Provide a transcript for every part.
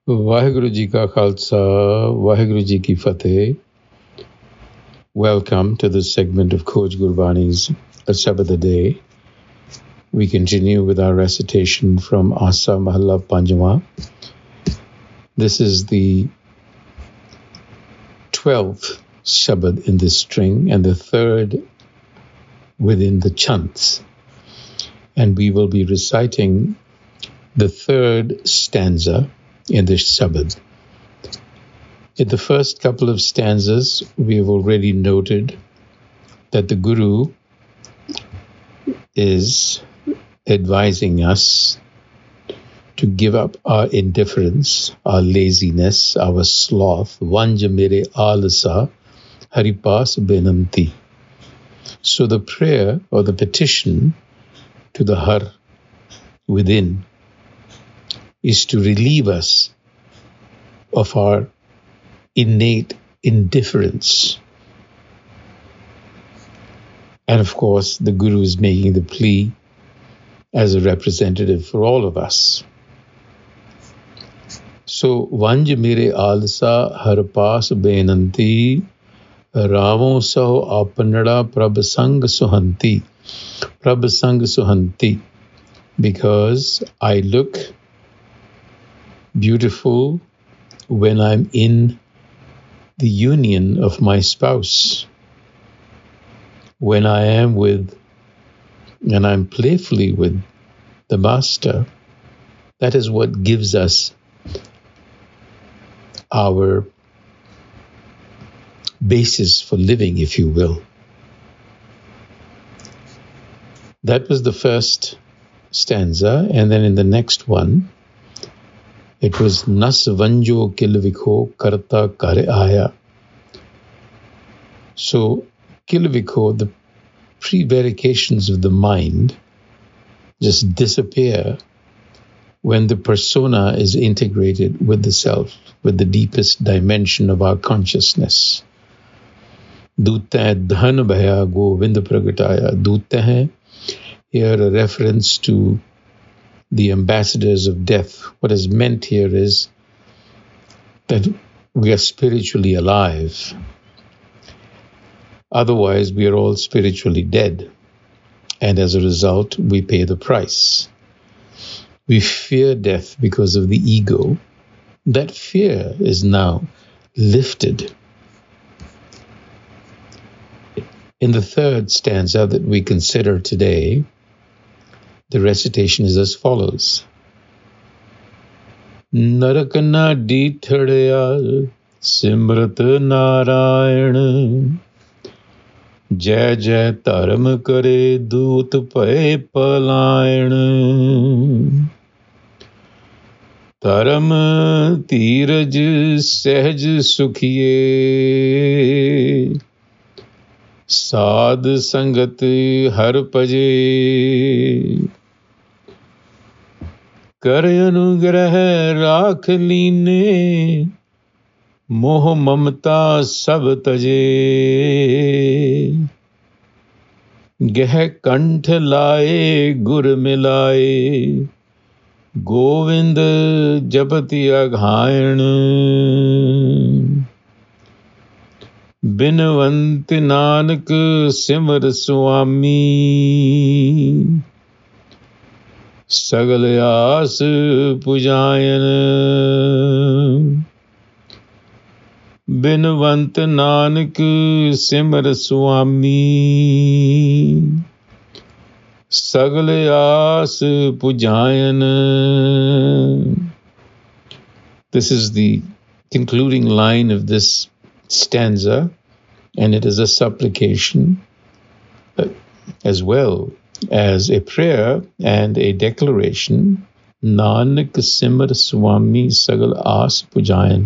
Vaheguru Ji Ka Khalsa, Vaheguru Ji Ki Fateh. Welcome to this segment of Khoj Gurbani's A Shabad a Day. We continue with our recitation from Asa Mahalla Panjama. This is the 12th Shabad in this string and the third within the chants. And we will be reciting the third stanza in this Shabad. In the first couple of stanzas, we have already noted that the Guru is advising us to give up our indifference, our laziness, our sloth. Vanj mere alasa haripas benanti. So the prayer or the petition to the Har within is to relieve us of our innate indifference. And of course, the Guru is making the plea as a representative for all of us. So, Vanj mere alsa harpas benanti, Ramo saho apanada prabhasang suhanti. Prabhasang suhanti. Because I look beautiful when I'm in the union of my spouse. When I am with and I'm playfully with the Master, that is what gives us our basis for living, if you will. That was the first stanza, and then in the next one, it was Nas Vanjo Kilvikho Karta Kare Aya. So, Kilvikho, the prevarications of the mind, just disappear when the persona is integrated with the self, with the deepest dimension of our consciousness. Dutta dhan bhaya govind pragataya. Dutta hai, here a reference to the ambassadors of death. What is meant here is that we are spiritually alive. Otherwise, we are all spiritually dead. And as a result, we pay the price. We fear death because of the ego. That fear is now lifted. In the third stanza that we consider today, the recitation is as follows. Narakana dithadaya simrat narayan jai jai dharam kare doot paye palayan dharam tiraj sehaj sukhiye साध संगत हर पजे कर अनुग्रह राख लीने मोह ममता सब तजे गह कंठ लाए गुर मिलाए गोविंद जपति अघायण बिनवंत नानक सिमर स्वामी सगल आस पुजायन बिनवंत नानक सिमर स्वामी सगल आस पुजायन. This is the concluding line of this stanza, and it is a supplication as well as a prayer and a declaration. Nanak Simar Swami Sagal As Pujayan.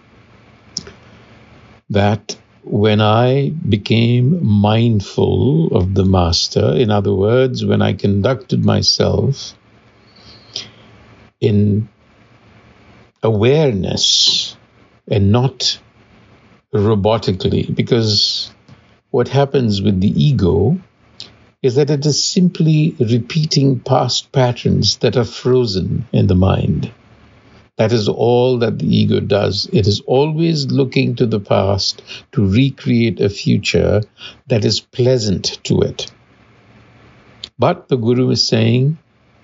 That when I became mindful of the Master, in other words, when I conducted myself in awareness and not robotically, because what happens with the ego is that it is simply repeating past patterns that are frozen in the mind. That is all that the ego does. It is always looking to the past to recreate a future that is pleasant to it. But the Guru is saying,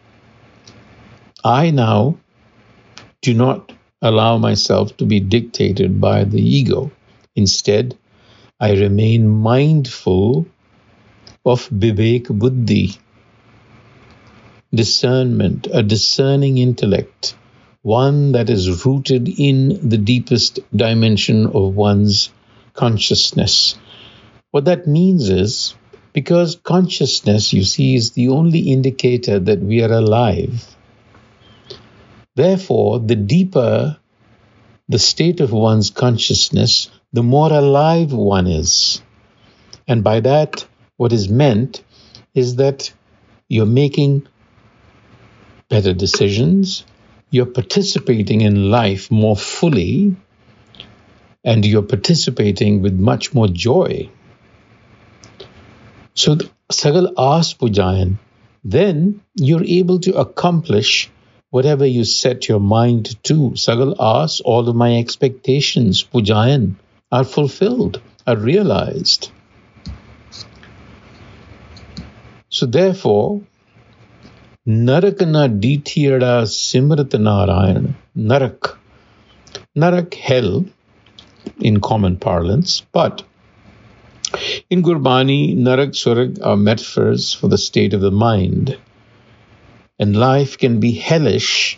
I now do not allow myself to be dictated by the ego. Instead, I remain mindful of Vivek Buddhi, discernment, a discerning intellect, one that is rooted in the deepest dimension of one's consciousness. What that means is, because consciousness, you see, is the only indicator that we are alive. Therefore, the deeper the state of one's consciousness, the more alive one is. And by that, what is meant is that you're making better decisions, you're participating in life more fully, and you're participating with much more joy. So, Sagal Aas Pujayan, then you're able to accomplish whatever you set your mind to. Sagal Aas, all of my expectations, Pujayan, are fulfilled, are realized. So therefore, Narak na ditiyada simrat Narayan. Narak. Narak, hell, in common parlance, but in Gurbani, Narak, Swarg are metaphors for the state of the mind. And life can be hellish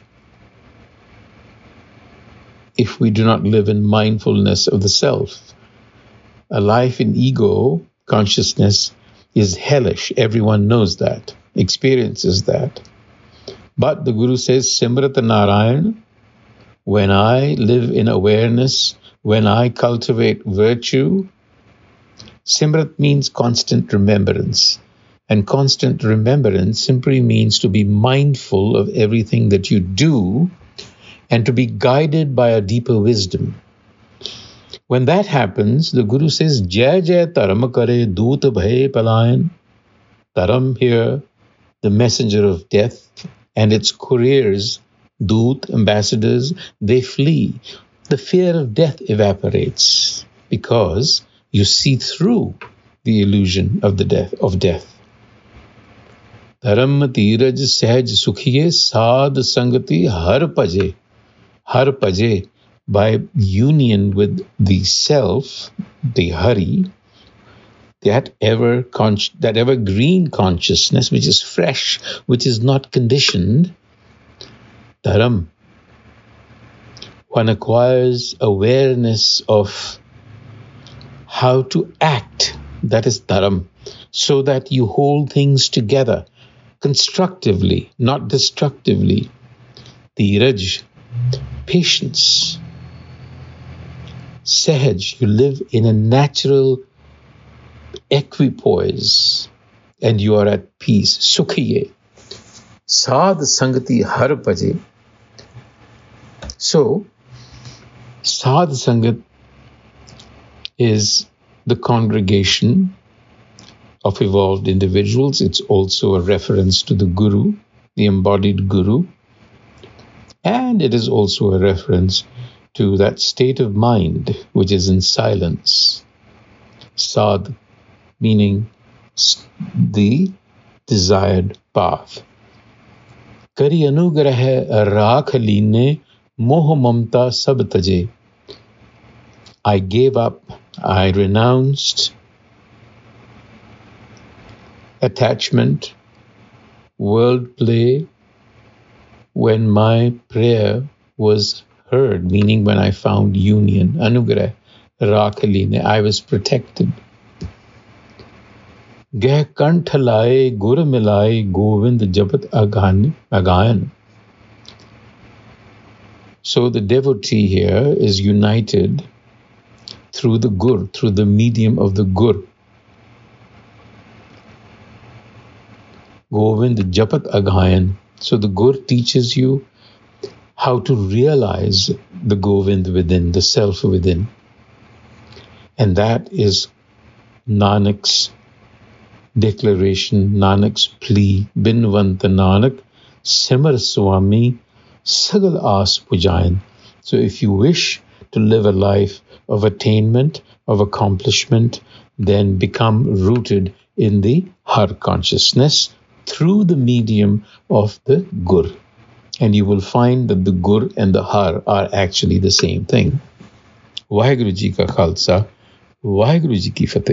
if we do not live in mindfulness of the self. A life in ego consciousness is hellish. Everyone knows that, experiences that. But the Guru says, Simrat Narayan, when I live in awareness, when I cultivate virtue, Simrat means constant remembrance. And constant remembrance simply means to be mindful of everything that you do and to be guided by a deeper wisdom. When that happens, the Guru says, Jai Jai Taram Kare Doot Bhay Palayan. Taram here, the messenger of death, and its couriers, Doot, ambassadors, they flee. The fear of death evaporates because you see through the illusion of the death. Dharam tiraj sahaj sukhiye sad sangati har paje, by union with the self, the Hari, that evergreen consciousness which is fresh, which is not conditioned. Dharam, one acquires awareness of how to act, that is dharam, so that you hold things together constructively, not destructively. Dheeraj, patience. Sahaj, you live in a natural equipoise and you are at peace. Sukhiye. Sad Sangati Har Paje. So, Sad Sangat is the congregation of evolved individuals. It's also a reference to the Guru, the embodied Guru. And it is also a reference to that state of mind which is in silence. Sad, meaning the desired path. Kari anugrah rakh line moh mamta sab taje. I gave up, I renounced attachment, world play, when my prayer was heard, meaning when I found union, anugrah, rakhaline, I was protected. Geh kanth laye, gur milaye, govind japat agayan. So the devotee here is united through the gur, through the medium of the gur. Govind japat agayan. So the gur teaches you how to realize the Govind within, the self within. And that is Nanak's declaration, Nanak's plea, Binvant Nanak, Simar Swami, sagal aas pujayan. So if you wish to live a life of attainment, of accomplishment, then become rooted in the Har consciousness through the medium of the Gur. And you will find that the Gur and the Har are actually the same thing. Vaheguru Ji ka Khalsa, Vaheguru Ji ki Fateh.